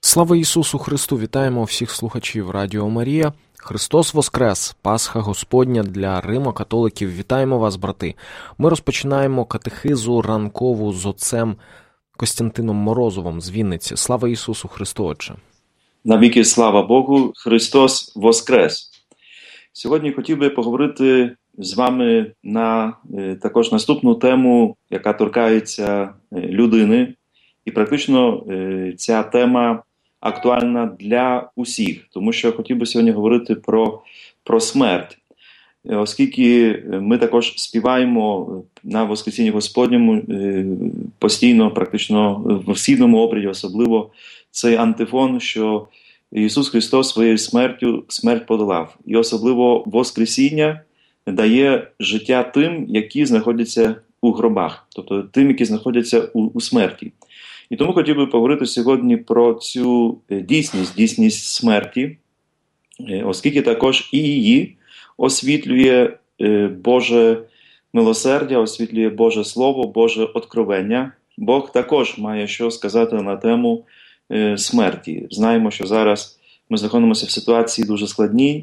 Слава Ісусу Христу! Вітаємо всіх слухачів Радіо Марія. Христос Воскрес! Пасха Господня для Римо-католиків. Вітаємо вас, брати! Ми розпочинаємо катехизу ранкову з отцем Костянтином Морозовим з Вінниці. Слава Ісусу Христу, Отче! Навіки слава Богу! Христос Воскрес! Сьогодні хотів би поговорити з вами на також наступну тему, яка торкається людини. І практично ця тема актуальна для усіх, тому що хотів би сьогодні говорити про смерть. Оскільки ми також співаємо на Воскресінні Господньому постійно, практично в східному обряді особливо, цей антифон, що Ісус Христос своєю смертю смерть подолав. І особливо Воскресіння дає життя тим, які знаходяться у гробах, тобто тим, які знаходяться у смерті. І тому хотів би поговорити сьогодні про цю дійсність смерті, оскільки також і її освітлює Боже милосердя, освітлює Боже Слово, Боже откровення. Бог також має що сказати на тему смерті. Знаємо, що зараз ми знаходимося в ситуації дуже складній,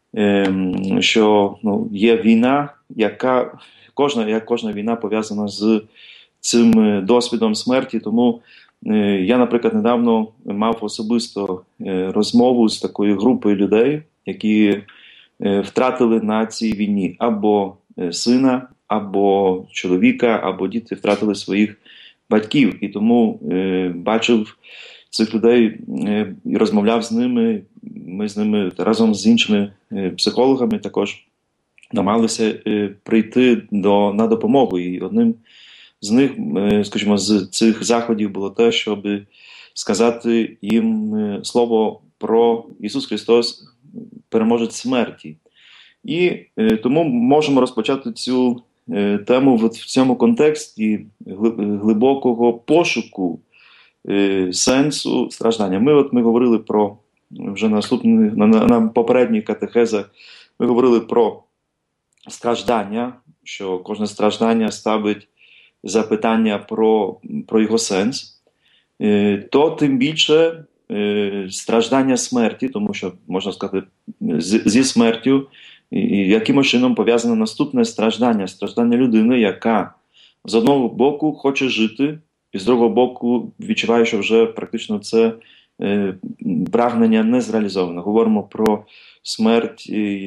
що є війна, як кожна війна пов'язана з цим досвідом смерті. Тому я, наприклад, недавно мав особисто розмову з такою групою людей, які втратили на цій війні або сина, або чоловіка, або діти втратили своїх батьків. І тому бачив цих людей і розмовляв з ними. Ми з ними разом з іншими психологами також намагалися прийти на допомогу. І одним з них, скажімо, з цих заходів було те, щоб сказати їм слово про Ісус Христос, переможець смерті. І тому можемо розпочати цю тему в цьому контексті глибокого пошуку сенсу страждання. Ми говорили про, вже на попередніх катехезах, ми говорили про страждання, що кожне страждання ставить запитання про його сенс, то тим більше страждання смерті, тому що, можна сказати, зі смертю, якимось чином пов'язане наступне страждання людини, яка з одного боку хоче жити, і з другого боку відчуває, що вже практично це прагнення не зреалізовано. Говоримо про смерть,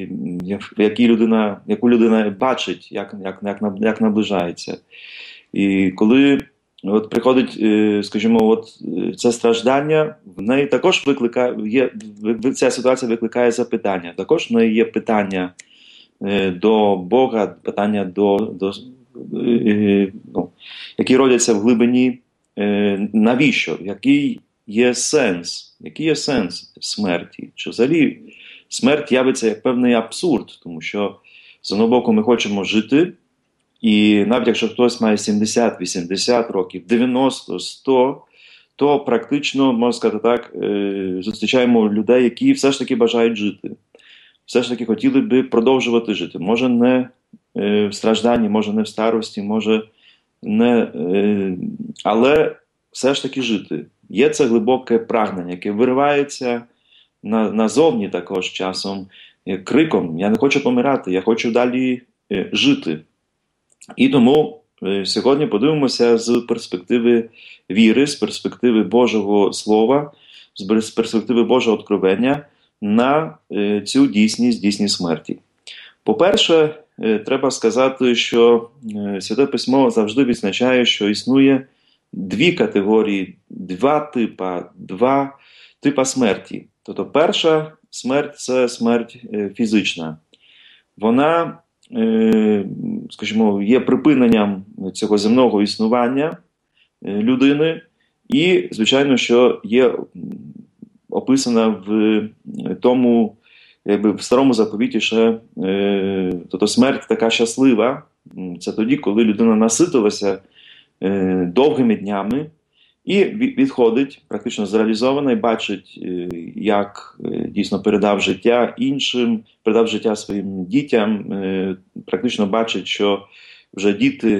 яку людина бачить, як наближається. І коли приходить, скажімо, це страждання, в неї також ця ситуація викликає запитання. Також в неї є питання до Бога, питання які родяться в глибині. Навіщо? Який є сенс смерті? Чи взагалі смерть явиться як певний абсурд, тому що з одного боку ми хочемо жити, і навіть якщо хтось має 70, 80 років, 90, 100, то практично, можна сказати так, зустрічаємо людей, які все ж таки бажають жити. Все ж таки хотіли би продовжувати жити. Може не в стражданні, може не в старості, може не... Але все ж таки жити. Є це глибоке прагнення, яке виривається назовні також часом криком: «Я не хочу помирати, я хочу далі жити». І тому сьогодні подивимося з перспективи віри, з перспективи Божого Слова, з перспективи Божого откровення на цю дійсність смерті. По-перше, треба сказати, що Святе Письмо завжди відзначає, що існує дві категорії, два типа смерті. Тобто перша смерть – це смерть фізична. Вона, скажімо, є припиненням цього земного існування людини і, звичайно, що є описана в тому, в старому заповіті ще, тобто смерть така щаслива, це тоді, коли людина наситилася довгими днями і відходить, практично зреалізована, і бачить, як дійсно передав життя іншим, передав життя своїм дітям, практично бачить, що вже діти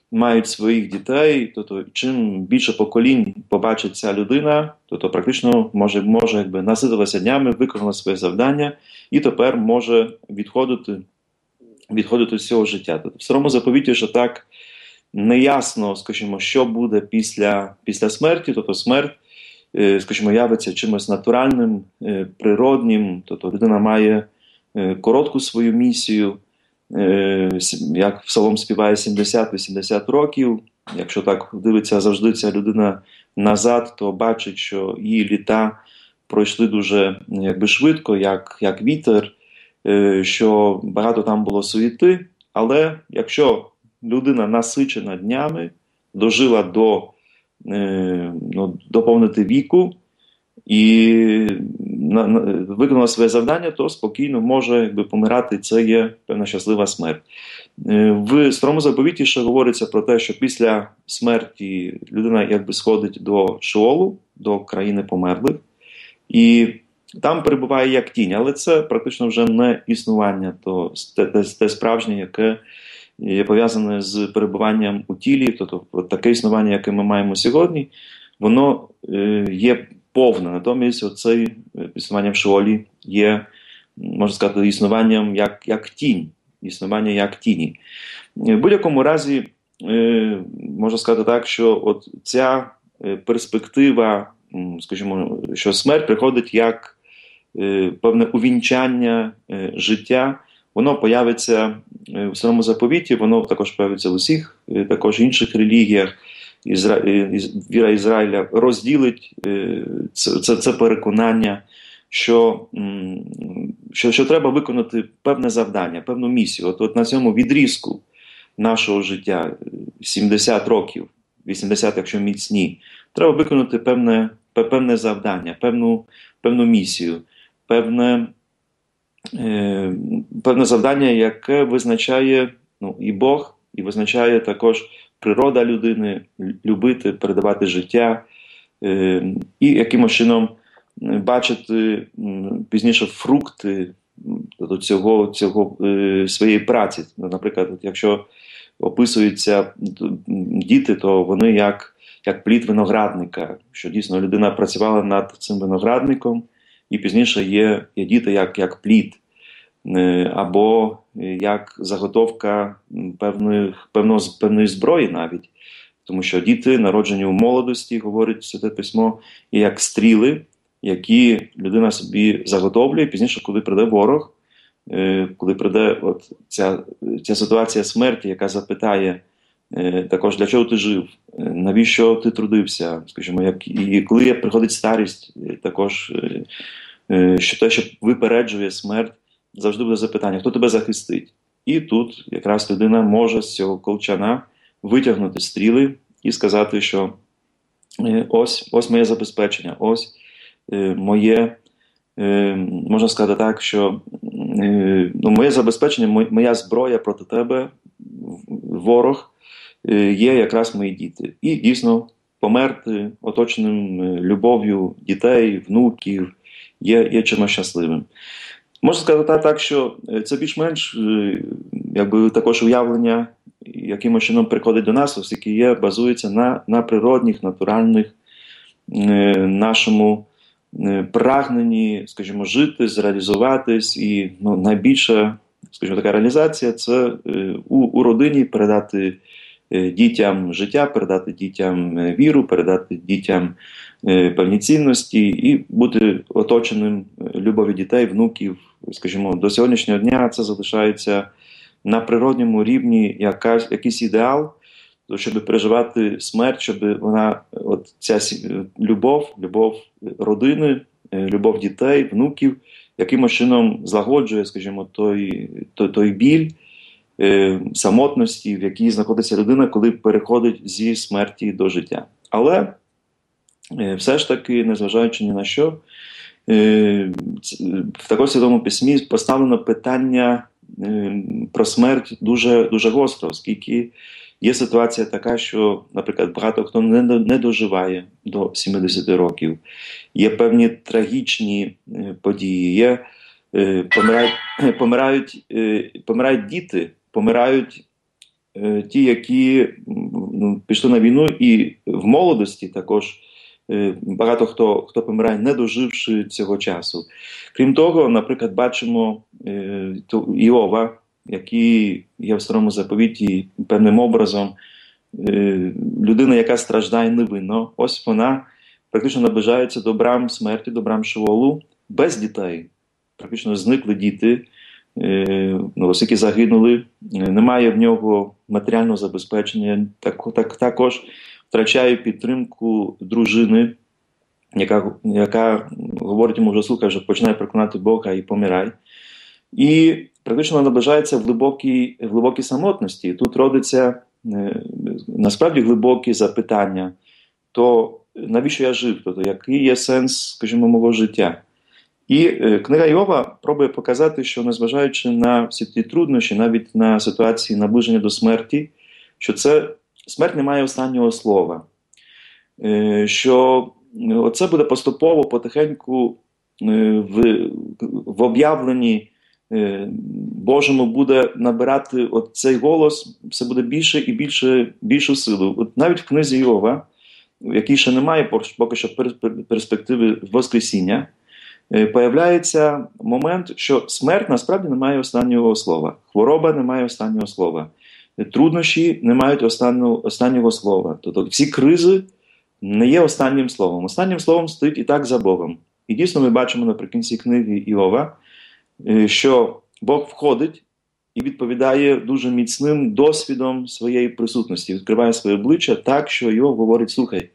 мають своїх дітей, тобто чим більше поколінь побачить ця людина, то практично може якби наситилася днями, виконала своє завдання і тепер може відходити з цього життя. Тобто в Старому заповіті що так неясно, скажімо, що буде після смерті, тобто смерть, скажімо, явиться чимось натуральним, природнім, тобто людина має коротку свою місію, як Псалом співає 70-80 років. Якщо так дивиться завжди ця людина назад, то бачить, що її літа пройшли дуже якби швидко, як вітер, що багато там було суєти, але якщо людина насичена днями, дожила до повноти віку і виконала своє завдання, то спокійно може якби помирати, це є певна щаслива смерть. В Старому заповіті ще говориться про те, що після смерті людина якби сходить до Шеолу, до країни померлих, і там перебуває як тінь, але це практично вже не існування, то те справжнє, яке є пов'язане з перебуванням у тілі, тобто таке існування, яке ми маємо сьогодні, воно є повне. Натомість оце існування в Шеолі є, можна сказати, існуванням як тінь, існування як тіні. В будь-якому разі, можна сказати так, що от ця перспектива, скажімо, що смерть приходить як певне увінчання життя, воно появиться в Старому заповіті, воно також появиться в усіх також інших релігіях. Віра Ізраїля розділить це переконання, що треба виконати певне завдання, певну місію. От на цьому відрізку нашого життя, 70 років, 80, якщо міцні, треба виконати певне завдання, певну місію, певне завдання, яке визначає і Бог, і визначає також природа людини, любити, передавати життя, і якимось чином бачити пізніше фрукти цього своєї праці. Наприклад, якщо описуються діти, то вони як плід виноградника, що дійсно людина працювала над цим виноградником, і пізніше є діти як плід, або як заготовка певної зброї навіть. Тому що діти, народжені у молодості, говорить Святе Письмо, є як стріли, які людина собі заготовлює, пізніше, коли прийде ворог, коли прийде ця ситуація смерті, яка запитає також, для чого ти жив, навіщо ти трудився, скажімо, і коли приходить старість, також що випереджує смерть, завжди буде запитання, хто тебе захистить. І тут якраз людина може з цього колчана витягнути стріли і сказати, що ось моє забезпечення, ось моє, можна сказати так, що моє забезпечення, моя зброя проти тебе, ворог, є якраз мої діти. І дійсно померти оточеним любов'ю дітей, внуків є чимось щасливим. Можна сказати так, що це більш-менш якби також уявлення, яким чином приходить до нас, оскільки базується на природних, натуральних, нашому прагненні, скажімо, жити, зреалізуватись. І найбільша, скажімо, така реалізація – це у родині передати дітям життя, передати дітям віру, передати дітям певні цінності і бути оточеним любов'ю дітей, внуків. Скажімо, до сьогоднішнього дня це залишається на природньому рівні якийсь ідеал, щоб переживати смерть, щоб вона, ця любов родини, любов дітей, внуків, якимось чином злагоджує, скажімо, той біль самотності, в якій знаходиться людина, коли переходить зі смерті до життя. Але все ж таки, незважаючи ні на що, в такому Святому Письмі поставлено питання про смерть дуже, дуже гостро, оскільки є ситуація така, що, наприклад, багато хто не доживає до 70 років. Є певні трагічні події, помирають діти, помирають ті, які пішли на війну, і в молодості також багато хто помирає, не доживши цього часу. Крім того, наприклад, бачимо Іова, який є в Старому Заповіті певним образом, людина, яка страждає невинно. Ось вона практично наближається до брам смерті, до брам Шеолу, без дітей. Практично зникли діти, оскільки загинули, немає в нього матеріального забезпечення, також втрачає підтримку дружини, яка говорить йому вже, слухай, вже починає проклинати Бога і помирай. І практично наближається в глибокій самотності. Тут родиться насправді глибокі запитання, то навіщо я жив, тобто який є сенс, скажімо, мого життя. І книга Іова пробує показати, що незважаючи на всі ті труднощі, навіть на ситуації наближення до смерті, що смерть не має останнього слова. Що це буде поступово, потихеньку в об'явленні Божому буде набирати цей голос, все буде більше і більшу силу. От навіть в книзі Іова, в якій ще немає поки що перспективи Воскресіння, появляється момент, що смерть насправді не має останнього слова, хвороба не має останнього слова, труднощі не мають останнього слова. Тобто всі кризи не є останнім словом. Останнім словом стоїть і так за Богом. І дійсно ми бачимо наприкінці книги Іова, що Бог входить і відповідає дуже міцним досвідом своєї присутності, відкриває своє обличчя так, що Іов говорить: слухай,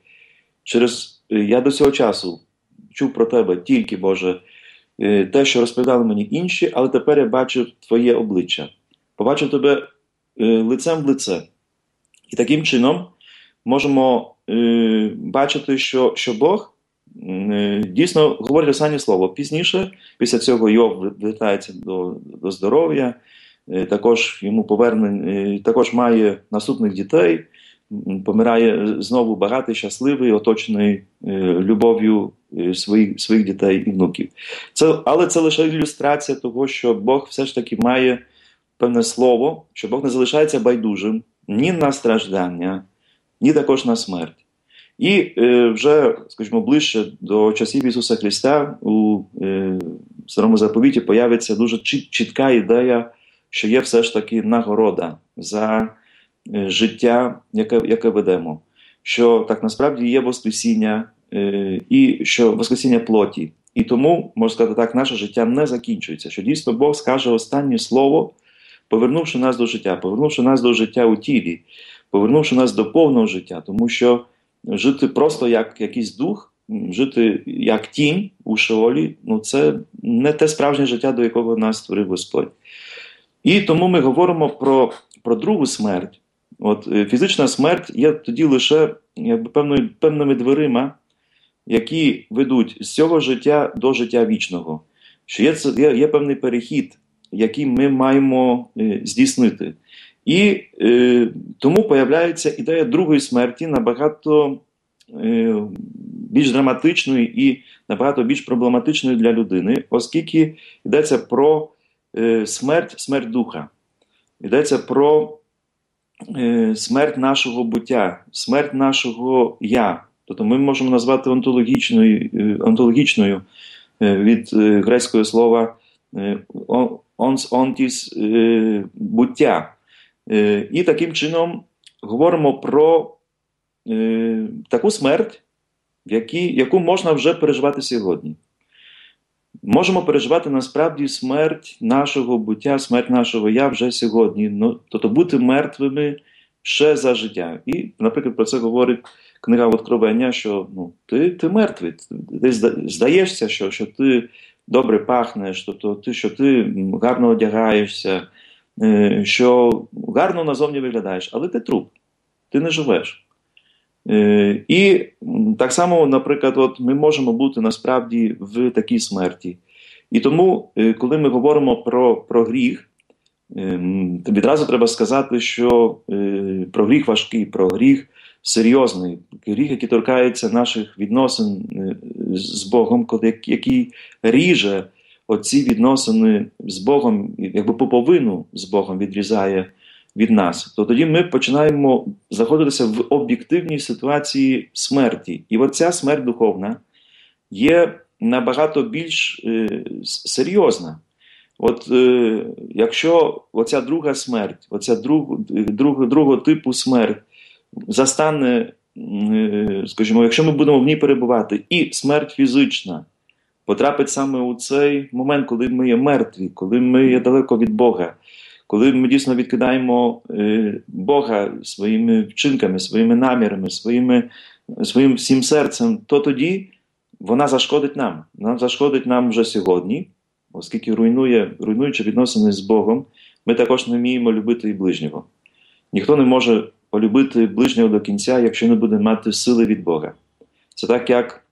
я до цього часу чув про тебе тільки, Боже, те, що розповідали мені інші, але тепер я бачив твоє обличчя. Побачив тебе лицем в лице. І таким чином можемо бачити, що Бог дійсно говорить останнє слово. Пізніше, після цього Йов вертається до здоров'я, також йому також має наступних дітей, помирає знову багатий, щасливий, оточений любов'ю своїх дітей і внуків. Але це лише ілюстрація того, що Бог все ж таки має певне слово, що Бог не залишається байдужим ні на страждання, ні також на смерть. І вже, скажімо, ближче до часів Ісуса Христа у Старому Заповіті появиться дуже чітка ідея, що є все ж таки нагорода за життя, яке ведемо. Що так насправді є Воскресіння, і що Воскресіння плоті. І тому, можна сказати так, наше життя не закінчується. Що дійсно Бог скаже останнє слово, повернувши нас до життя у тілі, повернувши нас до повного життя. Тому що жити просто як якийсь дух, жити як тінь у Шеолі, це не те справжнє життя, до якого нас створив Господь. І тому ми говоримо про другу смерть. Фізична смерть є тоді лише певними дверима, які ведуть з цього життя до життя вічного. Що є певний перехід, який ми маємо здійснити. І тому появляється ідея другої смерті, набагато більш драматичною і набагато більш проблематичною для людини, оскільки йдеться про смерть духа. Йдеться про смерть нашого буття, смерть нашого «я». Тобто ми можемо назвати онтологічною від грецького слова «онтіс» – буття. І таким чином говоримо про таку смерть, яку можна вже переживати сьогодні. Можемо переживати насправді смерть нашого буття, смерть нашого «я» вже сьогодні. Тобто бути мертвими ще за життя. І, наприклад, про це говорить книга Откровення, що ти мертвий. Ти здаєшся, що ти добре пахнеш, тобто що ти гарно одягаєшся, що гарно назовні виглядаєш, але ти труп, ти не живеш. І так само, наприклад, ми можемо бути насправді в такій смерті. І тому, коли ми говоримо про гріх, відразу треба сказати, що про гріх важкий, про гріх серйозний, гріх, який торкається наших відносин з Богом, який ріже оці відносини з Богом, якби пуповину з Богом відрізає від нас, то тоді ми починаємо знаходитися в об'єктивній ситуації смерті. І оця смерть духовна є набагато більш серйозна. От якщо оця друга смерть, оця другого типу смерть застане, скажімо, якщо ми будемо в ній перебувати, і смерть фізична потрапить саме у цей момент, коли ми є мертві, коли ми є далеко від Бога, коли ми дійсно відкидаємо Бога своїми вчинками, своїми намірами, своїм всім серцем, то тоді вона зашкодить нам. Вона зашкодить нам вже сьогодні, оскільки руйнуючи відносини з Богом, ми також не вміємо любити і ближнього. Ніхто не може полюбити ближнього до кінця, якщо не буде мати сили від Бога. Це так, як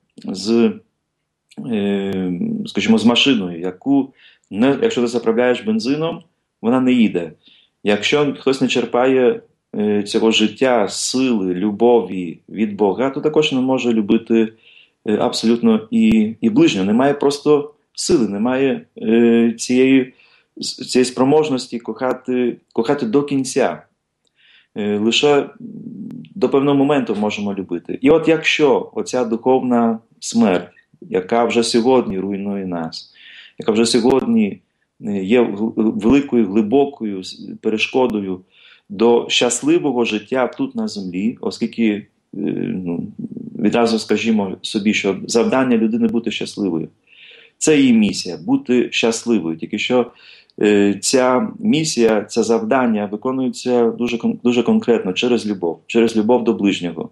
скажімо, з машиною, яку, якщо ти заправляєш бензином, вона не їде. Якщо хтось не черпає цього життя, сили, любові від Бога, то також не може любити абсолютно і ближнього. Немає просто сили, немає цієї спроможності кохати до кінця. Лише до певного моменту можемо любити. І от якщо оця духовна смерть, яка вже сьогодні руйнує нас, яка вже сьогодні є великою, глибокою перешкодою до щасливого життя тут на землі, оскільки, відразу скажімо собі, що завдання людини бути щасливою. Це її місія – бути щасливою. Тільки що ця місія, це завдання виконується дуже конкретно через любов до ближнього.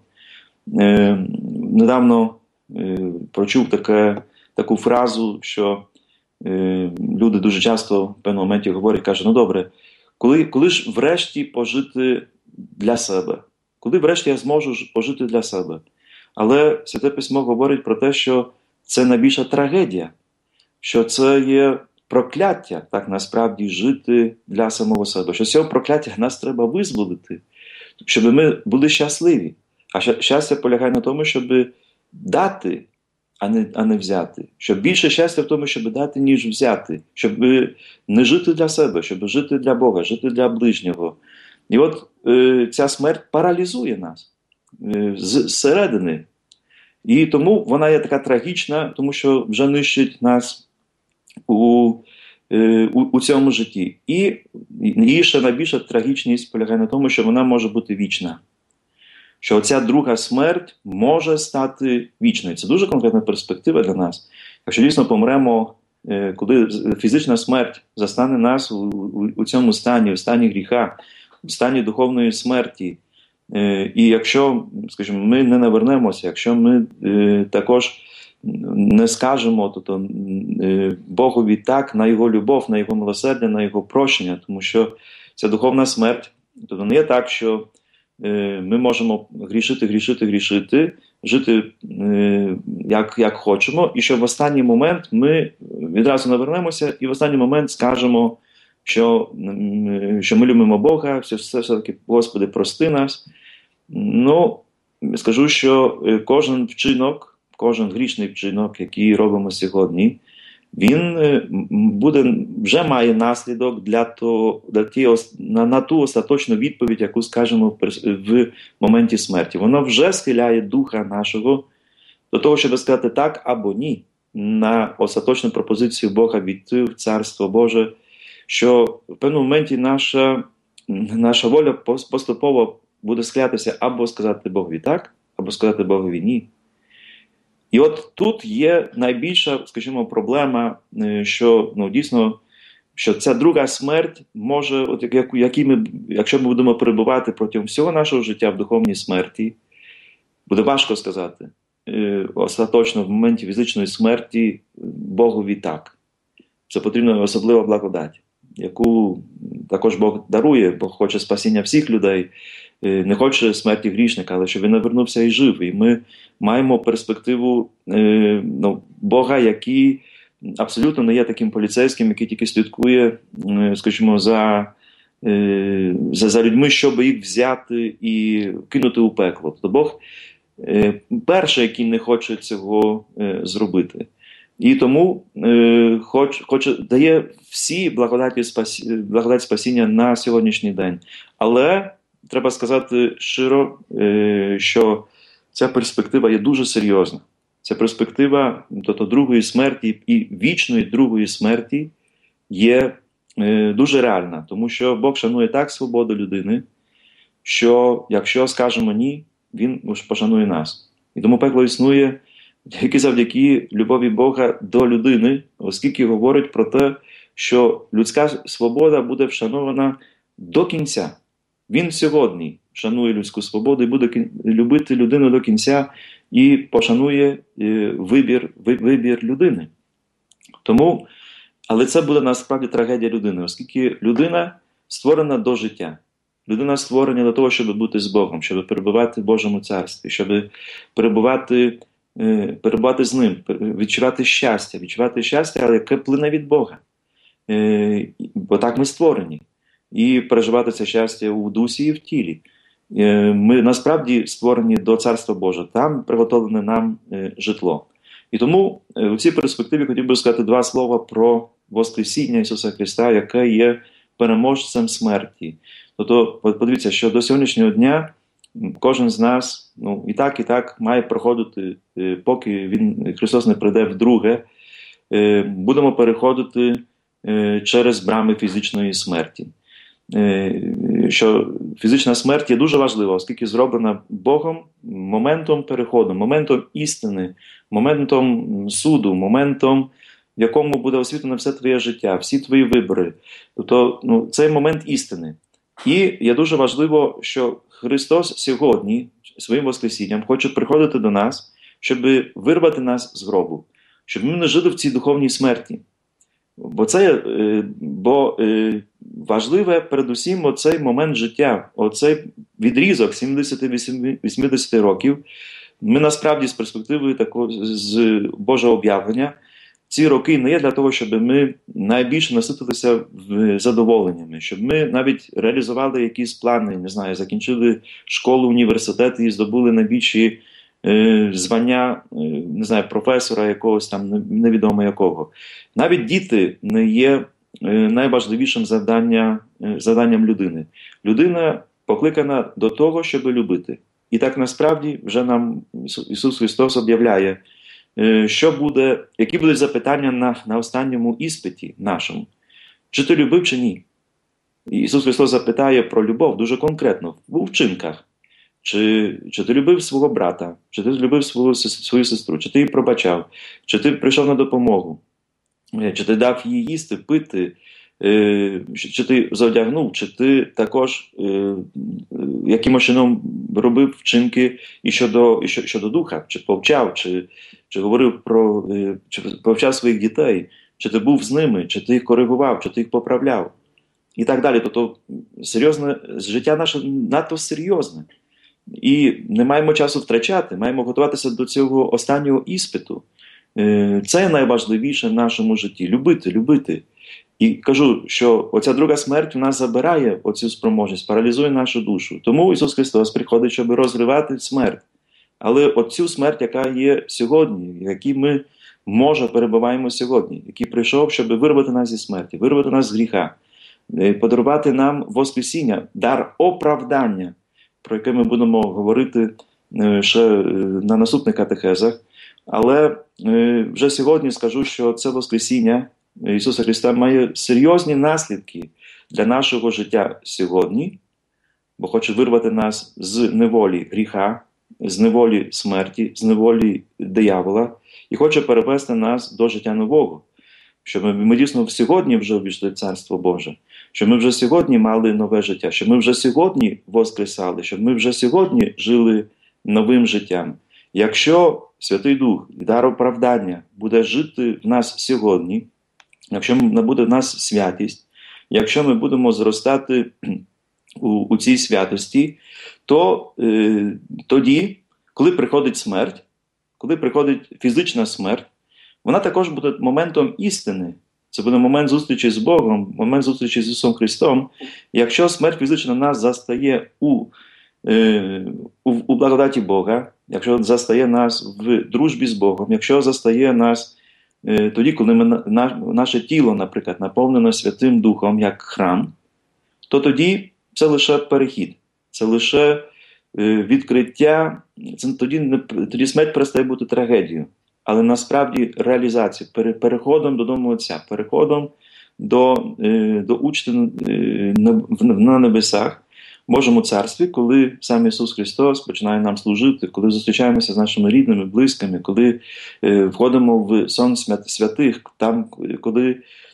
Недавно прочув таку фразу, що люди дуже часто в певному моменті говорять, кажуть, ну добре, коли ж врешті пожити для себе? Коли врешті я зможу пожити для себе? Але Святе Письмо говорить про те, що це найбільша трагедія, що це є прокляття, так насправді, жити для самого себе. Що з цього прокляття нас треба визволити, щоб ми були щасливі. А щастя полягає на тому, щоб дати, а не взяти. Щоб більше щастя в тому, щоб дати, ніж взяти. Щоб не жити для себе, щоб жити для Бога, жити для ближнього. І от ця смерть паралізує нас зсередини. І тому вона є така трагічна, тому що вже нищить нас у цьому житті. І ще найбільша трагічність полягає на тому, що вона може бути вічна. Що оця друга смерть може стати вічною. Це дуже конкретна перспектива для нас. Якщо дійсно помремо, коли фізична смерть застане нас у цьому стані, у стані гріха, у стані духовної смерті, і якщо, скажімо, ми не навернемося, якщо ми також не скажемо Богові так на Його любов, на Його милосердя, на Його прощення, тому що ця духовна смерть, тобто не є так, що ми можемо грішити, жити як хочемо, і що в останній момент ми відразу навернемося і в останній момент скажемо, що ми любимо Бога, все-таки, Господи, прости нас. Ну, скажу, що кожен грішний вчинок, який робимо сьогодні, він вже має наслідок на ту остаточну відповідь, яку скажемо в моменті смерті. Воно вже схиляє духа нашого до того, щоб сказати так або ні на остаточну пропозицію Бога війти в Царство Боже, що в певному моменті наша воля поступово буде схилятися або сказати Богові так, або сказати Богові ні. І от тут є найбільша, скажімо, проблема, що дійсно, що ця друга смерть може, якщо ми будемо перебувати протягом всього нашого життя в духовній смерті, буде важко сказати остаточно в моменті фізичної смерті Богові так. Це потрібна особлива благодать, яку також Бог дарує, Бог хоче спасіння всіх людей, не хоче смерті грішника, але щоб він навернувся і жив. І ми маємо перспективу Бога, який абсолютно не є таким поліцейським, який тільки слідкує, скажімо, за людьми, щоб їх взяти і кинути у пекло. Тобто Бог перший, який не хоче цього зробити. І тому дає всі благодать спасіння на сьогоднішній день. Але треба сказати щиро, що ця перспектива є дуже серйозна. Ця перспектива тобто другої смерті і вічної другої смерті є дуже реальна. Тому що Бог шанує так свободу людини, що якщо скажемо ні, Він уж пошанує нас. І тому пекло існує тільки завдяки любові Бога до людини, оскільки говорить про те, що людська свобода буде вшанована до кінця. Він сьогодні шанує людську свободу і буде любити людину до кінця і пошанує вибір людини. Тому, але це буде насправді трагедія людини, оскільки людина створена до життя. Людина створена для того, щоб бути з Богом, щоб перебувати в Божому царстві, щоб перебувати з Ним, відчувати щастя, але яке плине від Бога. Бо так ми створені. І переживати це щастя у дусі і в тілі. Ми насправді створені до Царства Божого. Там приготовлене нам житло. І тому у цій перспективі хотів би сказати два слова про Воскресіння Ісуса Христа, яке є переможцем смерті. Тобто, подивіться, що до сьогоднішнього дня кожен з нас і так має проходити, поки Христос не прийде вдруге, будемо переходити через брами фізичної смерті. Що фізична смерть є дуже важлива, оскільки зроблена Богом моментом переходу, моментом істини, моментом суду, моментом, в якому буде освітлено все твоє життя, всі твої вибори. Тобто, цей момент істини. І є дуже важливо, що Христос сьогодні своїм Воскресінням хоче приходити до нас, щоб вирвати нас з гробу, щоб ми не жили в цій духовній смерті. Бо важливе передусім оцей момент життя, оцей відрізок 70-80 років. Ми насправді з перспективи з Божого об'явлення ці роки не є для того, щоб ми найбільше наситилися задоволеннями, щоб ми навіть реалізували якісь плани, не знаю, закінчили школу, університет і здобули найбільші звання, не знаю, професора якогось там, невідомо якого. Навіть діти не є найважливішим завданням людини. Людина покликана до того, щоб любити. І так насправді вже нам Ісус Христос об'являє, які будуть запитання на останньому іспиті нашому. Чи ти любив, чи ні? І Ісус Христос запитає про любов дуже конкретно, у вчинках. Чи ти любив свого брата, чи ти любив свою сестру, чи ти її пробачав, чи ти прийшов на допомогу, чи ти дав їй їсти, пити, чи ти завдягнув, чи ти також якимось чином робив вчинки і щодо духа, чи повчав, чи говорив чи повчав своїх дітей, чи ти був з ними, чи ти їх коригував, чи ти їх поправляв. І так далі. Тобто життя наше надто серйозне. І не маємо часу втрачати, маємо готуватися до цього останнього іспиту. Це найважливіше в нашому житті. Любити. І кажу, що оця друга смерть у нас забирає оцю спроможність, паралізує нашу душу. Тому Ісус Христос приходить, щоб розривати смерть. Але оцю смерть, яка є сьогодні, в якій ми, перебуваємо сьогодні, який прийшов, щоб вирвати нас зі смерті, вирвати нас з гріха, подарувати нам Воскресіння, дар оправдання, про яке ми будемо говорити ще на наступних катехезах. Але вже сьогодні скажу, що це Воскресіння Ісуса Христа має серйозні наслідки для нашого життя сьогодні, бо хоче вирвати нас з неволі гріха, з неволі смерті, з неволі диявола і хоче перевести нас до життя нового, щоб ми дійсно сьогодні вже увійшли в Царство Боже, щоб ми вже сьогодні мали нове життя, щоб ми вже сьогодні воскресали, щоб ми вже сьогодні жили новим життям. Якщо Святий Дух, дар оправдання буде жити в нас сьогодні, якщо не буде в нас святість, якщо ми будемо зростати у цій святості, то тоді, коли приходить смерть, коли приходить фізична смерть, вона також буде моментом істини. Це буде момент зустрічі з Богом, момент зустрічі з Ісусом Христом. Якщо смерть фізична нас застає у благодаті Бога, якщо застає нас в дружбі з Богом, якщо застає нас тоді, коли наше тіло, наприклад, наповнено Святим Духом як храм, то тоді це лише перехід, це лише відкриття, тоді смерть перестає бути трагедією. Але насправді реалізація, переходом додому Отця, переходом до участі на небесах, в Божому Царстві, коли сам Ісус Христос починає нам служити, коли зустрічаємося з нашими рідними, близькими, коли входимо в сон святих, там, коли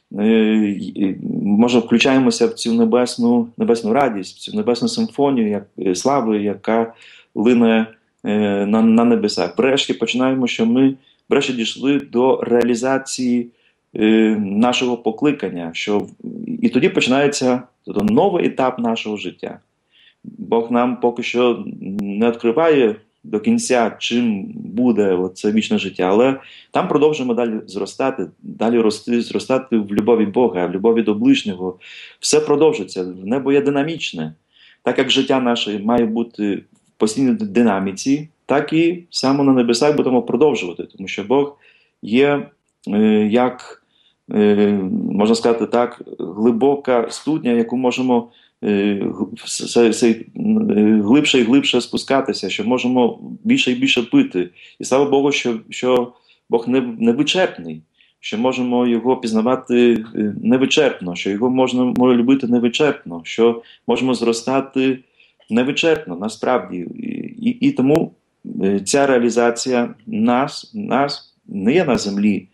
може включаємося в цю небесну радість, в цю небесну симфонію слави, яка лине на небесах. Врешті починаємо, що ми врешті дійшли до реалізації нашого покликання, і тоді починається новий етап нашого життя. Бог нам поки що не відкриває до кінця, чим буде це вічне життя, але там продовжуємо далі зростати, далі зростати в любові Бога, в любові до ближнього. Все продовжується, небо є динамічне. Так як життя наше має бути в постійній динаміці, так і саме на небесах будемо продовжувати, тому що Бог є, як, можна сказати так, глибока студня, яку можемо глибше і глибше спускатися, що можемо більше і більше пити. І слава Богу, що Бог не вичерпний, що можемо Його пізнавати невичерпно, що Його можна любити невичерпно, що можемо зростати невичерпно, насправді. І тому ця реалізація нас не є на землі,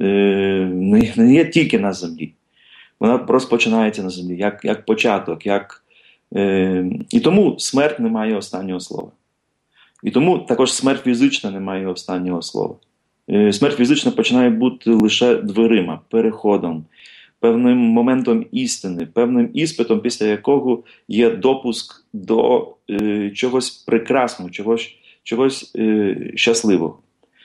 не є тільки на землі. Вона розпочинається на землі, як початок, і тому смерть не має останнього слова. І тому також смерть фізична не має останнього слова. Смерть фізична починає бути лише дверима, переходом, певним моментом істини, певним іспитом, після якого є допуск до чогось прекрасного, чогось щасливого.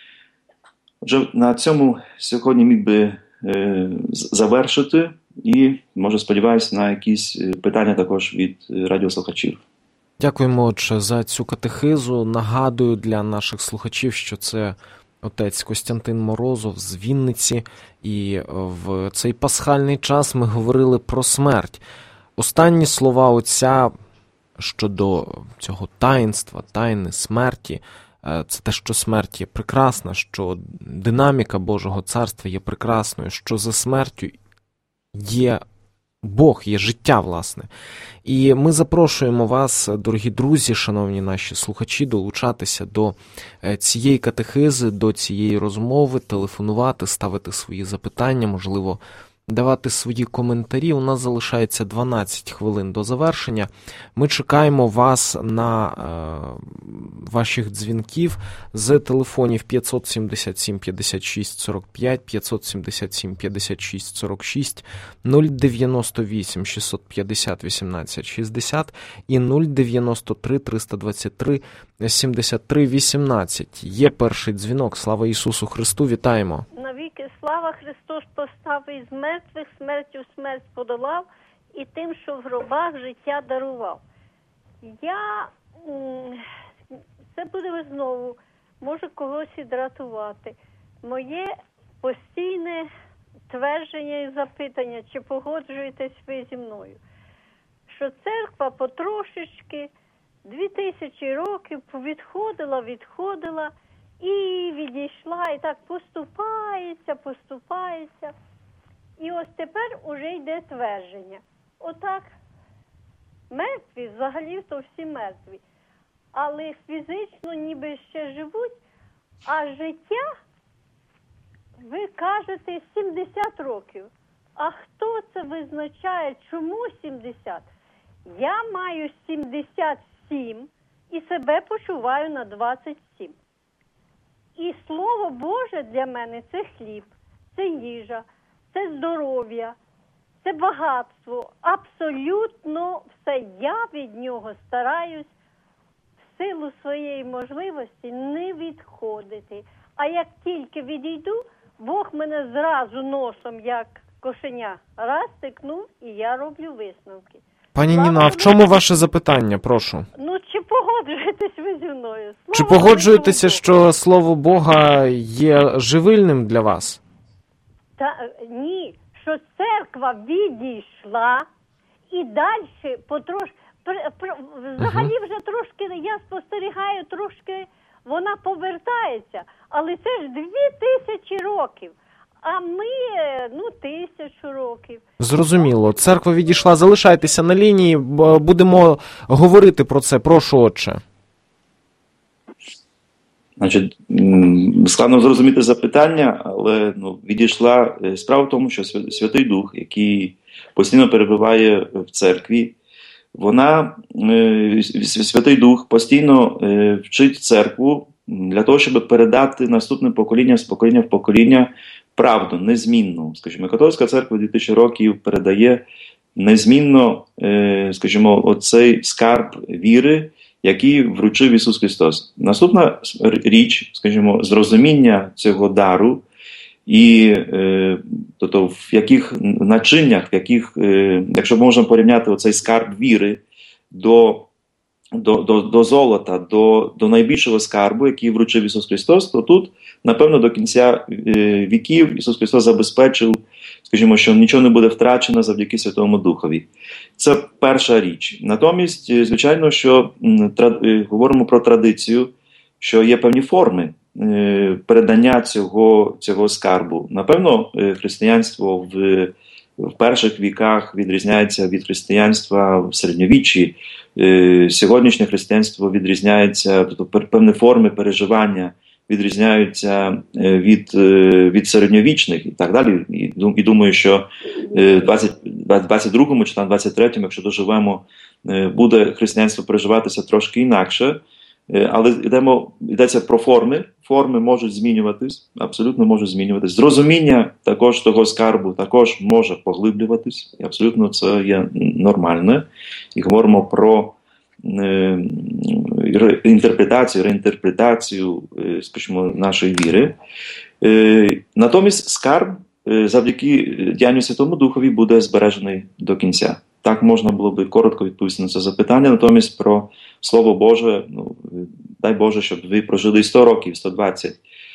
Отже, на цьому сьогодні міг би завершити і, може, сподіваюся, на якісь питання також від радіослухачів. Дякуємо, отче, за цю катехизу. Нагадую для наших слухачів, що це отець Костянтин Морозов з Вінниці, і в цей пасхальний час ми говорили про смерть. Останні слова отця щодо цього таїнства, тайни смерті, це те, що смерть є прекрасна, що динаміка Божого Царства є прекрасною, що за смертю є Бог, є життя, власне. І ми запрошуємо вас, дорогі друзі, шановні наші слухачі, долучатися до цієї катехизи, до цієї розмови, телефонувати, ставити свої запитання, можливо, давати свої коментарі. У нас залишається 12 хвилин до завершення. Ми чекаємо вас на ваших дзвінків з телефонів 577 56 45, 577 56 46, 098 650 18 60 і 093 323 73 18. Є перший дзвінок. Слава Ісусу Христу! Вітаємо! Навіки слава! Христос постав із мертвих, смертю смерть подолав, і тим, що в гробах життя дарував. Це буде знову, може когось і дратувати. Моє постійне твердження і запитання, чи погоджуєтесь ви зі мною, що церква потрошечки 2000 років відходила, і відійшла, і так поступається. І ось тепер уже йде твердження. Отак, мертві, взагалі-то всі мертві. Але фізично ніби ще живуть, а життя, ви кажете, 70 років. А хто це визначає? Чому 70? Я маю 77 і себе почуваю на 27. І Слово Боже для мене – це хліб, це їжа, це здоров'я, це багатство. Абсолютно все. Я від нього стараюсь в силу своєї можливості не відходити. А як тільки відійду, Бог мене зразу носом, як кошеня, раз тикнув, і я роблю висновки. Пані Ніно, а в чому ваше запитання, прошу? Чи погоджуєтесь ви зі мною? Чи погоджуєтеся, що Слово Бога є живильним для вас? Ні, що церква відійшла і далі взагалі вже трошки, я спостерігаю, трошки вона повертається, але це ж 2000 років, а ми, 1000 років. Зрозуміло. Церква відійшла. Залишайтеся на лінії, будемо говорити про це. Прошу, отче. Значить, складно зрозуміти запитання, але відійшла. Справа в тому, що Святий Дух, який постійно перебуває в церкві, Святий Дух постійно вчить церкву для того, щоб передати наступним поколінням з покоління в покоління правду, незмінну. Скажімо, католицька церква 2000 років передає незмінно, скажімо, оцей скарб віри, який вручив Ісус Христос. Наступна річ, скажімо, зрозуміння цього дару і тобто в яких начиннях, якщо можна порівняти оцей скарб віри до золота, до найбільшого скарбу, який вручив Ісус Христос, то тут, напевно, до кінця віків Ісус Христос забезпечив, скажімо, що нічого не буде втрачено завдяки Святому Духові. Це перша річ. Натомість, звичайно, що говоримо про традицію, що є певні форми передання цього скарбу. Напевно, християнство в перших віках відрізняється від християнства в середньовіччі. Сьогоднішнє християнство відрізняється, тобто певні форми переживання відрізняються від середньовічних і так далі. І думаю, що в 22-му чи 23-му, якщо доживемо, буде християнство переживатися трошки інакше. Але йдеться про форми. Форми можуть змінюватись, абсолютно можуть змінюватись. Зрозуміння також того скарбу також може поглиблюватись. І абсолютно це є нормальне. І говоримо про реінтерпретацію, скажімо, нашої віри. Натомість скарб завдяки діянню Святому Духові буде збережений до кінця. Так можна було би коротко відповісти на це запитання. Натомість про Слово Боже, дай Боже, щоб ви прожили 100 років, 120.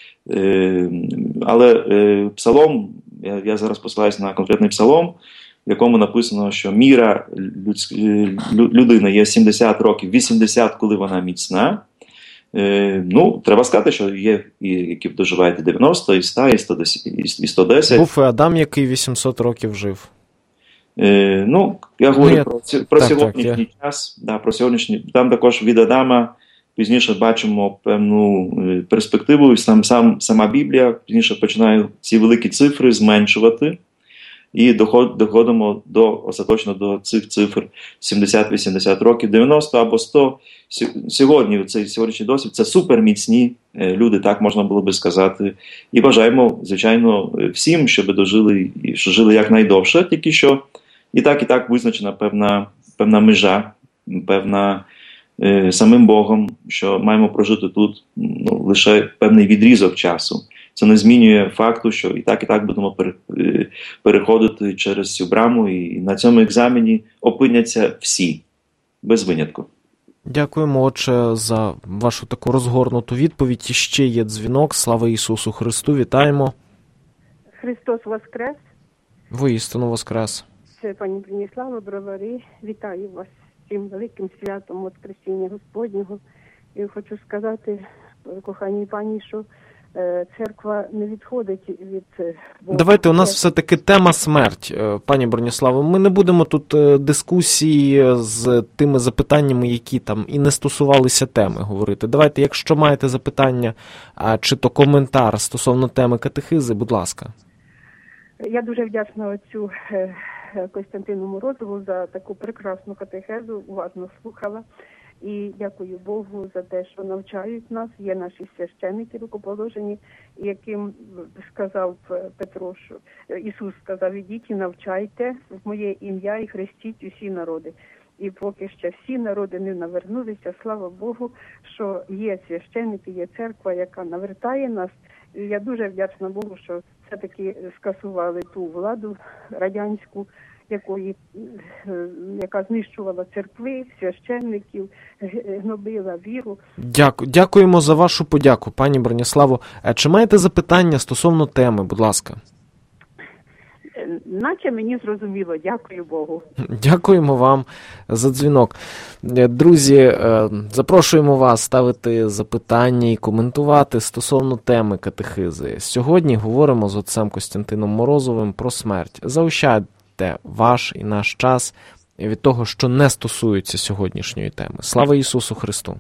Але псалом, я зараз посилаюся на конкретний псалом, в якому написано, що міра людини є 70 років, 80, коли вона міцна. Треба сказати, що є, які доживають 90, і 100, і 110. Був Адам, який 800 років жив. Я говорю про сьогоднішній час. Да, про сьогоднішній. Там також від Адама пізніше бачимо певну перспективу, і сама Біблія пізніше починає ці великі цифри зменшувати, і доходимо остаточно до цих цифр 70-80 років, 90 або 100. Сьогодні цей сьогоднішній досвід – це суперміцні люди, так можна було би сказати. І бажаємо, звичайно, всім, щоб дожили і що жили якнайдовше, тільки що і так визначена певна межа, певна самим Богом, що маємо прожити тут лише певний відрізок часу. Це не змінює факту, що і так будемо переходити через цю браму, і на цьому екзамені опиняться всі, без винятку. Дякуємо, отче, за вашу таку розгорнуту відповідь. І ще є дзвінок. Слава Ісусу Христу. Вітаємо. Христос Воскрес. Воістину Воскрес. Це пані Броніслава, Бровари. Вітаю вас з цим великим святом Воскресіння Господнього. І хочу сказати, коханій пані, що церква не відходить від Бога. Давайте, у нас все-таки тема смерть, пані Броніславо. Ми не будемо тут дискусії з тими запитаннями, які там і не стосувалися теми, говорити. Давайте, якщо маєте запитання, чи то коментар стосовно теми катехизи, будь ласка. Я дуже вдячна отцю Костянтину Морозову за таку прекрасну катехезу, уважно слухала. І дякую Богу за те, що навчають нас. Є наші священники рукоположені, яким сказав Петро, що Ісус сказав: ідіть і навчайте в моє ім'я і хрестіть усі народи. І поки ще всі народи не навернулися, слава Богу, що є священники, є церква, яка навертає нас. І я дуже вдячна Богу, що все-таки скасували ту владу радянську, яка знищувала церкви, священників, гнобила віру. Дякуємо за вашу подяку, пані Броніславо. Чи маєте запитання стосовно теми, будь ласка? наче мені зрозуміло. Дякую Богу. Дякуємо вам за дзвінок. Друзі, запрошуємо вас ставити запитання і коментувати стосовно теми катехизи. Сьогодні говоримо з отцем Костянтином Морозовим про смерть. Заощадьте ваш і наш час від того, що не стосується сьогоднішньої теми. Слава Ісусу Христу!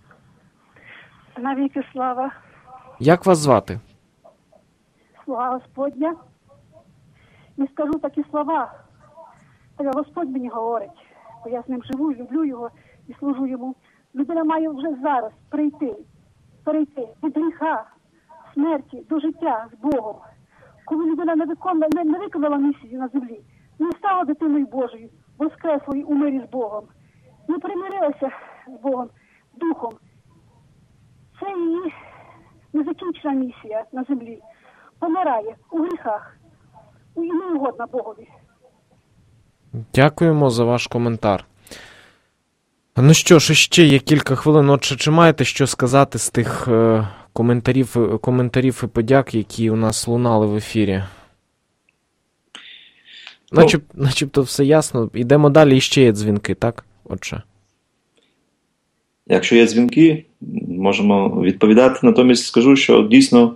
Навіки слава. Як вас звати? Слава Господня. І скажу такі слова. Так Господь мені говорить, бо я з ним живу, люблю його і служу йому. Людина має вже зараз перейти від гріха, смерті до життя з Богом. Коли людина не виконала місію на землі, не стала дитиною Божою, воскресла у мирі з Богом, не примирилася з Богом, Духом. Це її незакінчена місія на землі. Помирає у гріхах. І не угодна Богові. Дякуємо за ваш коментар. Ну що ж, ще є кілька хвилин. Отже, чи маєте що сказати з тих коментарів і подяк, які у нас лунали в ефірі? Начебто все ясно. Йдемо далі, і ще є дзвінки, так? Отже. Якщо є дзвінки, можемо відповідати. Натомість скажу, що дійсно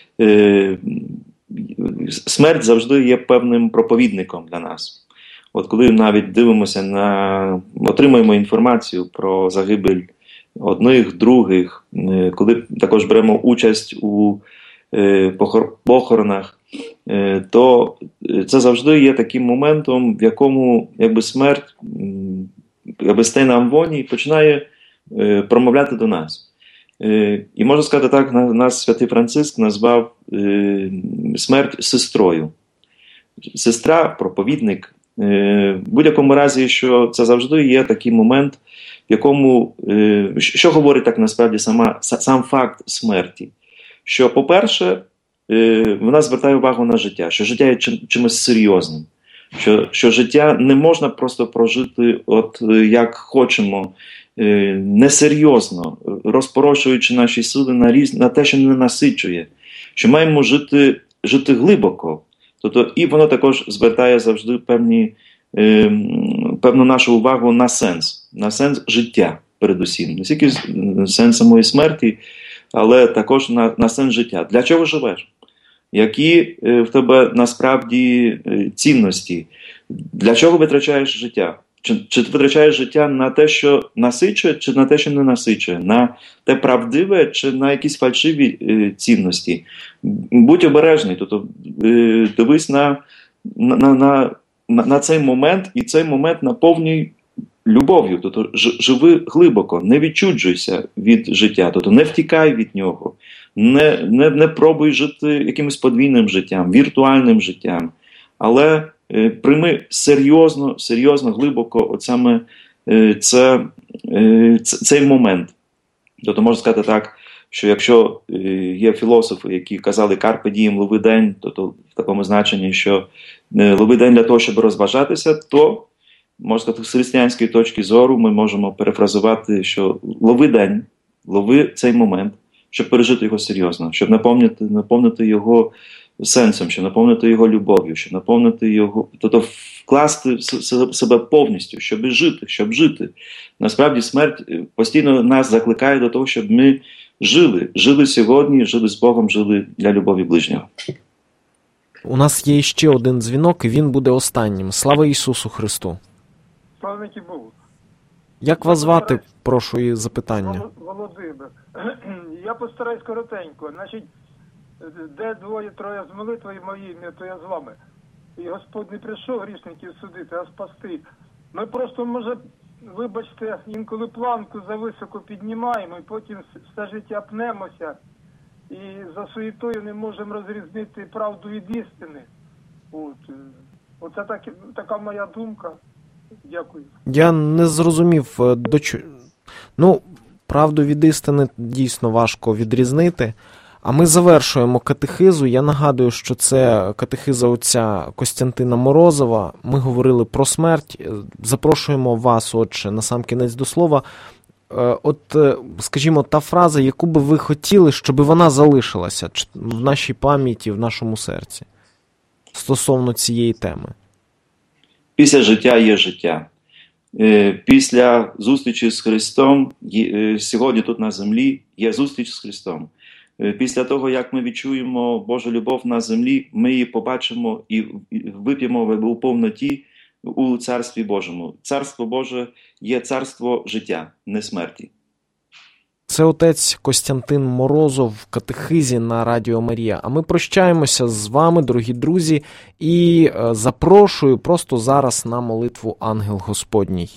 смерть завжди є певним проповідником для нас. От коли навіть дивимося отримуємо інформацію про загибель одних, других, коли також беремо участь у похоронах, то це завжди є таким моментом, в якому смерть стає нам воні і починає промовляти до нас. І можна сказати так, нас святий Франциск назвав смерть сестрою. Сестра, проповідник. В будь-якому разі, що це завжди є такий момент, в якому, що говорить так насправді сам факт смерті. Що, по-перше, вона звертає увагу на життя, що життя є чимось серйозним. Що життя не можна просто прожити от як хочемо, несерйозно, розпорошуючи наші сили на те, що не насичує. Що маємо жити глибоко. Тобто, і воно також звертає завжди певну нашу увагу на сенс життя передусім. Не тільки сенс самої смерті, але також на сенс життя. Для чого живеш? Які в тебе насправді цінності? Для чого витрачаєш життя? Чи ти витрачаєш життя на те, що насичує, чи на те, що не насичує? На те правдиве, чи на якісь фальшиві цінності? Будь обережний, тобто дивись на цей момент, і цей момент наповнюй любов'ю. Тобто живи глибоко, не відчуджуйся від життя, тобто не втікай від нього, не пробуй жити якимось подвійним життям, віртуальним життям, але прийми серйозно, глибоко от саме цей момент. Тобто можна сказати так, що якщо є філософи, які казали «Carpe diem», лови день, тобто в такому значенні, що лови день для того, щоб розважатися, то, можна сказати, з християнської точки зору ми можемо перефразувати, що лови день, лови цей момент, щоб пережити його серйозно, щоб наповнити його сенсом, щоб наповнити його любов'ю, щоб наповнити його, тобто вкласти себе повністю, щоб жити. Насправді смерть постійно нас закликає до того, щоб ми жили сьогодні, жили з Богом, жили для любові ближнього. У нас є ще один дзвінок, і він буде останнім. Слава Ісусу Христу! Слава Богу! Як вас звати, прошу, і запитання? Володимир. Я постараюсь коротенько. Значить, де двоє-троє з молитвою моїм, то я з вами. І Господь не прийшов грішників судити, а спасти. Ми просто, може, вибачте, інколи планку зависоко піднімаємо, і потім все життя пнемося. І за суєтою не можемо розрізнити правду від істини. Оце така моя думка. Дякую. Я не зрозумів, правду від істини дійсно важко відрізнити. А ми завершуємо катехизу. Я нагадую, що це катехиза отця Костянтина Морозова. Ми говорили про смерть. Запрошуємо вас, отче, насамкінець до слова. Скажімо, та фраза, яку би ви хотіли, щоб вона залишилася в нашій пам'яті, в нашому серці. стосовно цієї теми? Після життя є життя. Після зустрічі з Христом, сьогодні тут на землі, є зустріч з Христом. Після того, як ми відчуємо Божу любов на землі, ми її побачимо і вип'ємо у повноті у Царстві Божому. Царство Боже є царство життя, не смерті. Це отець Костянтин Морозов в катехизі на Радіо Марія. А ми прощаємося з вами, дорогі друзі, і запрошую просто зараз на молитву Ангел Господній.